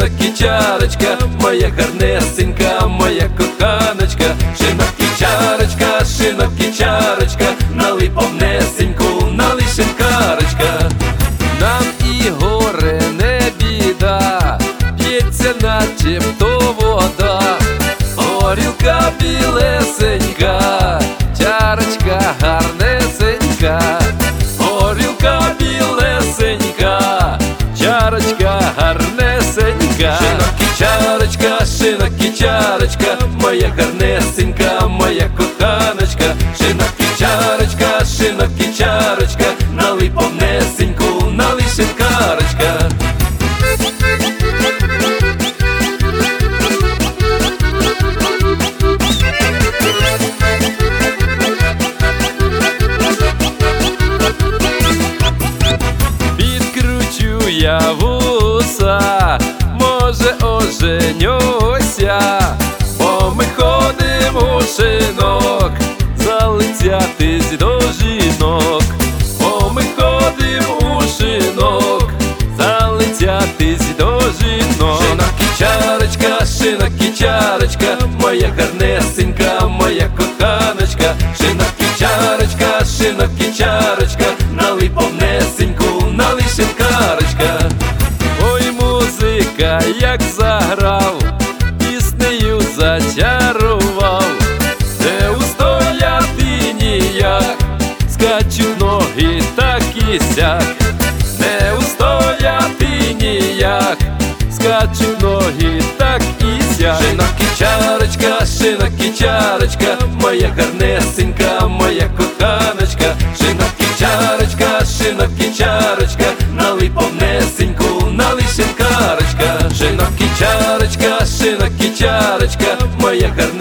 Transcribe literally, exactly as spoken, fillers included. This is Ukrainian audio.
шинок і чарочка, моя гарнесенька, моя коханочка. Шинок і чарочка, шинок і чарочка, налий повнесеньку, налий шинкарочка. Нам і горе не біда, п'ється начебто вода. Горілка білесенька, чарочка гарнесенька. Горілка білесенька, чарочка гарнесенька. Шинок і чарочка, шинок і чарочка, моя гарнесенька, моя коханочка. Шинок і чарочка, шинок і чарочка, налий повнесеньку, налий шинкарочка. Підкручу я вуса, може оженюся, бо ми ходим у шинок, залицятись до жінок. Бо ми ходим у шинок, залицятись до жінок. Шинок і чарочка, шинок і чарочка, моя гарнесенька, моя коханочка. Шинок і чарочка, шинок і чарочка, налий повнесеньку, налий шинкарочка. Ой, музика як заграв, піснею зачарував, не устояти ніяк, скачуть ноги так і сяк. Не устояти ніяк, скачуть ноги так і сяк. Шинок і чарочка, шинок і чарочка, моя гарнесенька, моя коханочка. Шинок і чарочка, шинок і чарочка, налий повнесеньку, налий шинкарочка. Шинок і чарочка, шинок і чарочка, моя гарнесенька,